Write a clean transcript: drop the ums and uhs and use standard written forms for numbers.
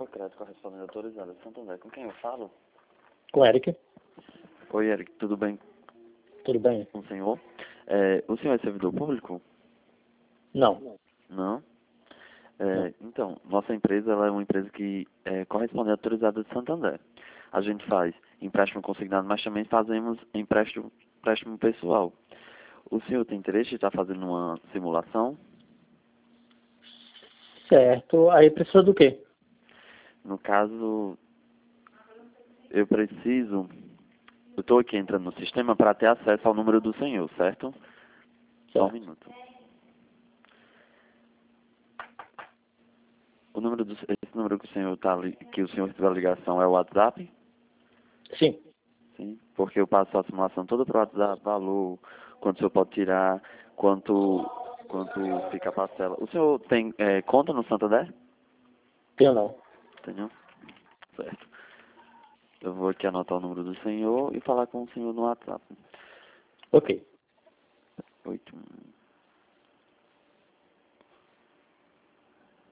Crédito correspondente autorizado de Santo André. Com quem eu falo? Com o Eric. Oi, Eric, tudo bem Tudo bem? com o senhor? O senhor é servidor público? Não. Não? Não. Então, nossa empresa ela é uma empresa que é correspondente autorizada de Santo André. A gente faz empréstimo consignado, mas também fazemos empréstimo pessoal. O senhor tem interesse em estar fazendo uma simulação? Certo. Aí precisa do quê? No caso, eu preciso... Eu estou aqui entrando no sistema para ter acesso ao número do senhor, certo? Só um Certo. minuto. Esse número que o senhor que o senhor recebeu a ligação é o WhatsApp? Sim. Sim. Porque eu passo a simulação toda para o WhatsApp, valor, quanto o senhor pode tirar, quanto fica a parcela. O senhor tem conta no Santander? Tenho não. Tenho. Certo. Eu vou aqui anotar o número do senhor e falar com o senhor no WhatsApp. Ok. 8